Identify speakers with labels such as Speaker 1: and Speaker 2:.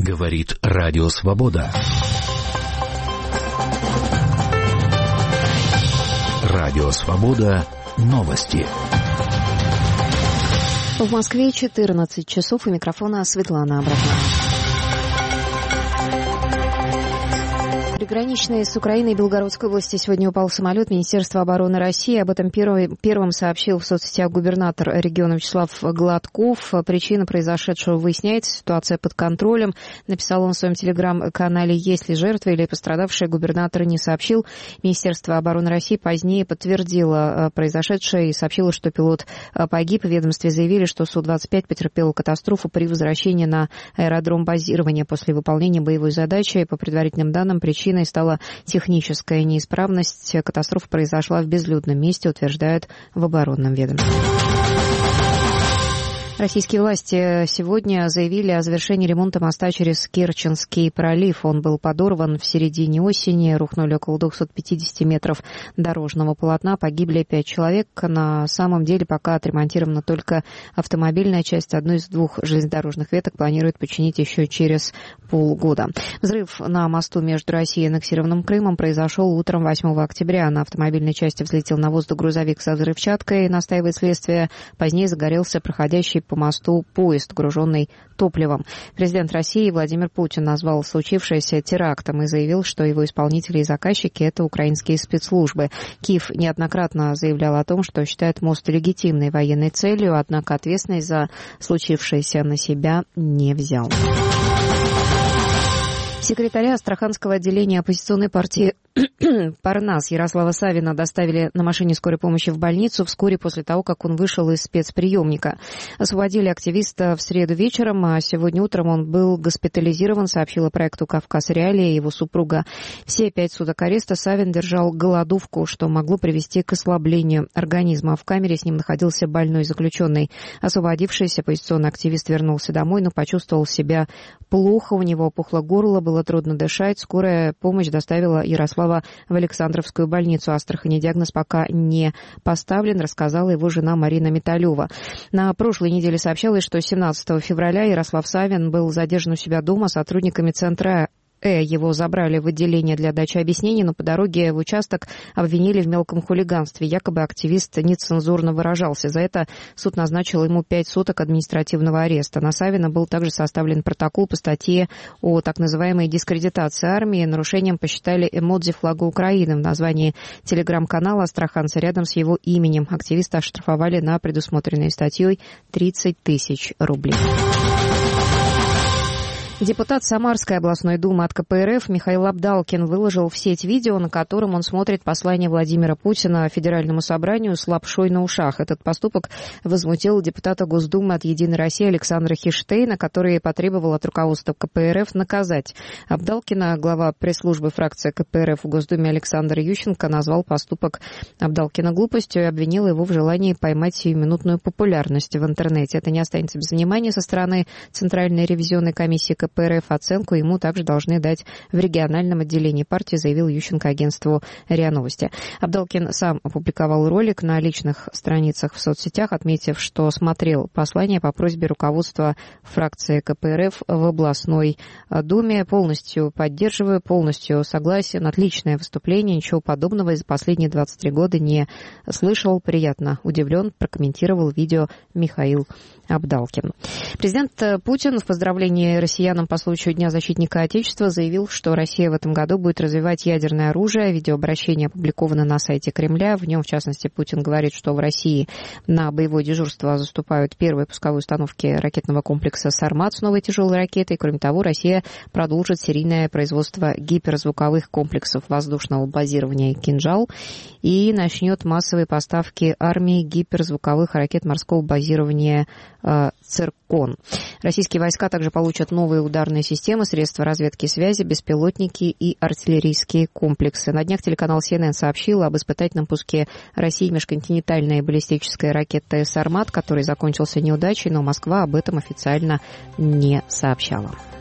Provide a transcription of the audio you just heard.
Speaker 1: Говорит Радио Свобода. Радио Свобода. Новости.
Speaker 2: В Москве 14 часов. У микрофона Светлана Абрахманова. Приграничной с Украиной Белгородской области сегодня упал самолет Министерства обороны России. Об этом первым сообщил в соцсетях губернатор региона Вячеслав Гладков. Причина произошедшего выясняется, ситуация под контролем. Написал он в своем телеграм-канале. Есть ли жертвы или пострадавшие, губернатор не сообщил. Министерство обороны России позднее подтвердило произошедшее и сообщило, что пилот погиб. В ведомстве заявили, что Су-25 потерпел катастрофу при возвращении на аэродром базирования после выполнения боевой задачи. По предварительным данным, причиной стала техническая неисправность. Катастрофа произошла в безлюдном месте, утверждают в оборонном ведомстве. Российские власти сегодня заявили о завершении ремонта моста через Керченский пролив. Он был подорван в середине осени, рухнули около 250 метров дорожного полотна, погибли 5 человек. На самом деле пока отремонтирована только автомобильная часть. Одну из двух железнодорожных веток планируют починить еще через полгода. Взрыв на мосту между Россией и аннексированным Крымом произошел утром 8 октября. На автомобильной части взлетел на воздух грузовик со взрывчаткой, настаивает следствие. Позднее загорелся проходящий по мосту поезд, груженный топливом. Президент России Владимир Путин назвал случившееся терактом и заявил, что его исполнители и заказчики – это украинские спецслужбы. Киев неоднократно заявлял о том, что считает мост легитимной военной целью, однако ответственность за случившееся на себя не взял. Секретаря Астраханского отделения оппозиционной партии «Парнас» Ярослава Савина доставили на машине скорой помощи в больницу вскоре после того, как он вышел из спецприемника. Освободили активиста в среду вечером, а сегодня утром он был госпитализирован, сообщила проекту «Кавказ Реалии» его супруга. Все 5 суток ареста Савин держал голодовку, что могло привести к ослаблению организма. В камере с ним находился больной заключенный. Освободившийся оппозиционный активист вернулся домой, но почувствовал себя плохо, у него опухло горло, было трудно дышать. Скорая помощь доставила Ярослава в Александровскую больницу Астрахани. Диагноз пока не поставлен, рассказала его жена Марина Металева. На прошлой неделе сообщалось, что 17 февраля Ярослав Савин был задержан у себя дома сотрудниками центра. Его забрали в отделение для дачи объяснений, но по дороге в участок обвинили в мелком хулиганстве. Якобы активист нецензурно выражался. За это суд назначил ему 5 суток административного ареста. На Савина был также составлен протокол по статье о так называемой дискредитации армии. Нарушением посчитали эмодзи флага Украины в названии телеграм-канала «Астраханцы» рядом с его именем. Активиста оштрафовали на предусмотренной статьей 30 тысяч рублей. Депутат Самарской областной думы от КПРФ Михаил Абдалкин выложил в сеть видео, на котором он смотрит послание Владимира Путина Федеральному собранию с лапшой на ушах. Этот поступок возмутил депутата Госдумы от «Единой России» Александра Хиштейна, который потребовал от руководства КПРФ наказать Абдалкина. Глава пресс-службы фракции КПРФ в Госдуме Александр Ющенко назвал поступок Абдалкина глупостью и обвинил его в желании поймать сиюминутную популярность в интернете. Это не останется без внимания со стороны Центральной ревизионной комиссии КПРФ. Оценку ему также должны дать в региональном отделении партии, заявил Ющенко агентству РИА Новости. Абдалкин сам опубликовал ролик на личных страницах в соцсетях, отметив, что смотрел послание по просьбе руководства фракции КПРФ в областной думе. Полностью поддерживаю, полностью согласен. Отличное выступление, ничего подобного за последние 23 года не слышал. Приятно удивлен, прокомментировал видео Михаил Абдалкин. Президент Путин в поздравлении россиянам по случаю Дня защитника Отечества заявил, что Россия в этом году будет развивать ядерное оружие. Видеообращение опубликовано на сайте Кремля. В нем, в частности, Путин говорит, что в России на боевое дежурство заступают первые пусковые установки ракетного комплекса «Сармат» с новой тяжелой ракетой. Кроме того, Россия продолжит серийное производство гиперзвуковых комплексов воздушного базирования «Кинжал» и начнет массовые поставки армии гиперзвуковых ракет морского базирования «Циркон». Российские войска также получат новые ударные системы, средства разведки и связи, беспилотники и артиллерийские комплексы. На днях телеканал CNN сообщил об испытательном пуске России межконтинентальной баллистической ракеты «Сармат», который закончился неудачей, но Москва об этом официально не сообщала.